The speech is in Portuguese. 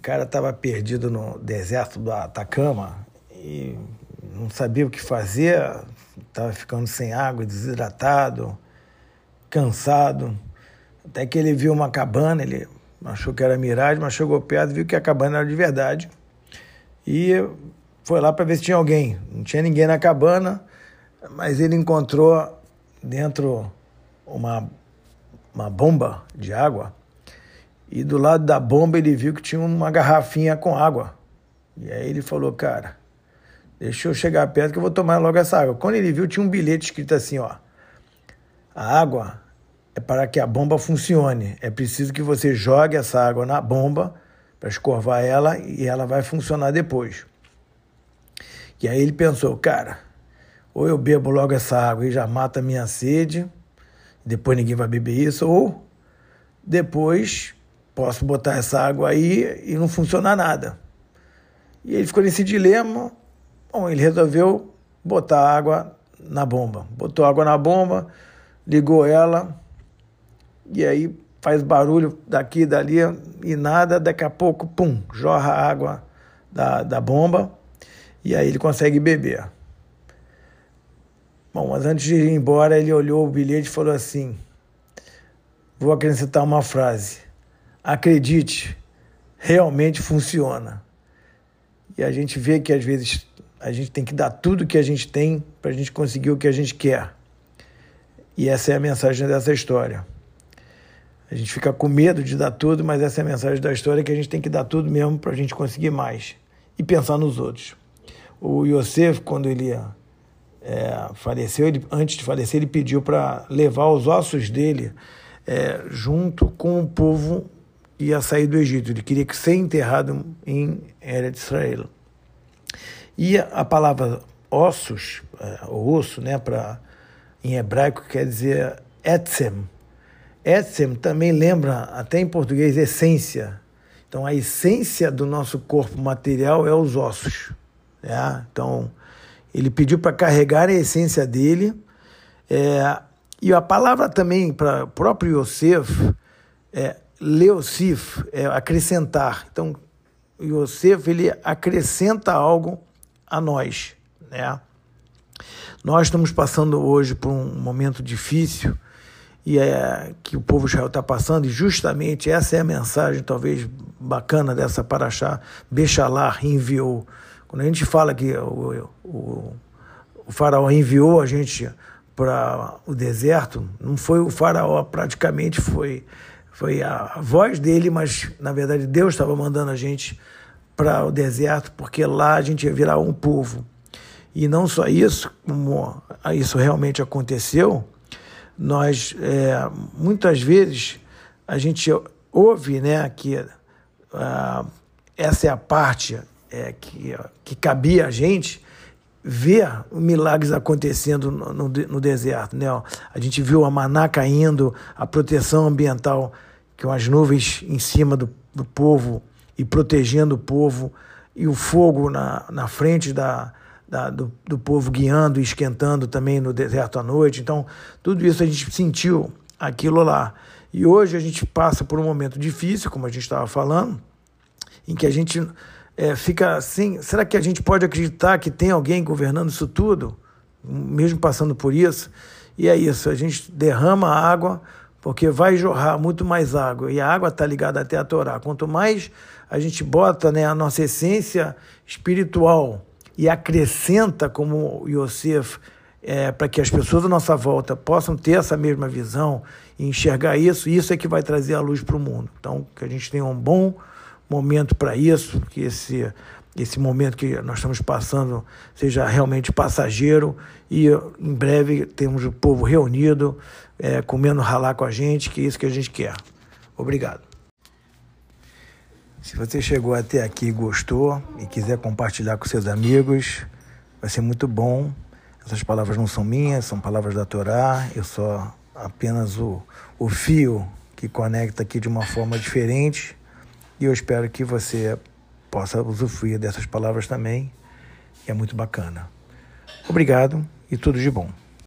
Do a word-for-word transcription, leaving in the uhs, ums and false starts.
cara estava perdido no deserto do Atacama e não sabia o que fazer, estava ficando sem água, desidratado, cansado. Até que ele viu uma cabana, ele achou que era miragem, mas chegou perto e viu que a cabana era de verdade. E foi lá para ver se tinha alguém. Não tinha ninguém na cabana, mas ele encontrou dentro uma, uma bomba de água. E do lado da bomba ele viu que tinha uma garrafinha com água. E aí ele falou, cara, deixa eu chegar perto que eu vou tomar logo essa água. Quando ele viu, tinha um bilhete escrito assim, ó. A água é para que a bomba funcione. É preciso que você jogue essa água na bomba para escorvar ela e ela vai funcionar depois. E aí ele pensou, cara, ou eu bebo logo essa água e já mata a minha sede, depois ninguém vai beber isso, ou depois posso botar essa água aí e não funcionar nada. E ele ficou nesse dilema. Bom, ele resolveu botar água na bomba. Botou água na bomba, ligou ela, e aí faz barulho daqui e dali e nada. Daqui a pouco, pum, jorra a água da, da bomba e aí ele consegue beber. Bom, mas antes de ir embora, ele olhou o bilhete e falou assim, vou acrescentar uma frase. Acredite, realmente funciona. E a gente vê que às vezes a gente tem que dar tudo que a gente tem para a gente conseguir o que a gente quer. E essa é a mensagem dessa história. A gente fica com medo de dar tudo, mas essa é a mensagem da história, que a gente tem que dar tudo mesmo para a gente conseguir mais. E pensar nos outros. O Yosef, quando ele é, faleceu, ele, antes de falecer, ele pediu para levar os ossos dele é, junto com o povo que ia sair do Egito. Ele queria que ser enterrado em Eretz Israel. E a palavra ossos, é, o osso, né, pra, em hebraico, quer dizer etzem. Etzem também lembra, até em português, essência. Então, a essência do nosso corpo material é os ossos. Né? Então, ele pediu para carregar a essência dele. É, e a palavra também para o próprio Yosef é leosif, é acrescentar. Então, Yosef, ele acrescenta algo a nós. Né? Nós estamos passando hoje por um momento difícil, e é que o povo de Israel está passando, e justamente essa é a mensagem, talvez, bacana dessa paraxá, Bechalar enviou. Quando a gente fala que o, o, o faraó enviou a gente para o deserto, não foi o faraó, praticamente foi, foi a voz dele, mas, na verdade, Deus estava mandando a gente para o deserto, porque lá a gente ia virar um povo. E não só isso, como isso realmente aconteceu, nós, é, muitas vezes, a gente ouve, né, que uh, essa é a parte é, que, que cabia a gente ver milagres acontecendo no, no, no deserto. Né? A gente viu a maná caindo, a proteção ambiental, com as nuvens em cima do, do povo e protegendo o povo, e o fogo na, na frente da... Da, do, do povo guiando e esquentando também no deserto à noite. Então, tudo isso a gente sentiu aquilo lá. E hoje a gente passa por um momento difícil, como a gente estava falando, em que a gente é, fica assim, será que a gente pode acreditar que tem alguém governando isso tudo, mesmo passando por isso? E é isso, a gente derrama água, porque vai jorrar muito mais água, e a água está ligada até a Torá. Quanto mais a gente bota, né, a nossa essência espiritual e acrescenta como o Yosef, é, para que as pessoas à nossa volta possam ter essa mesma visão e enxergar isso, isso é que vai trazer a luz para o mundo. Então, que a gente tenha um bom momento para isso, que esse, esse momento que nós estamos passando seja realmente passageiro, e em breve temos o povo reunido, é, comendo ralá com a gente, que é isso que a gente quer. Obrigado. Se você chegou até aqui e gostou e quiser compartilhar com seus amigos, vai ser muito bom. Essas palavras não são minhas, são palavras da Torá. Eu sou apenas o, o fio que conecta aqui de uma forma diferente. E eu espero que você possa usufruir dessas palavras também. É muito bacana. Obrigado e tudo de bom.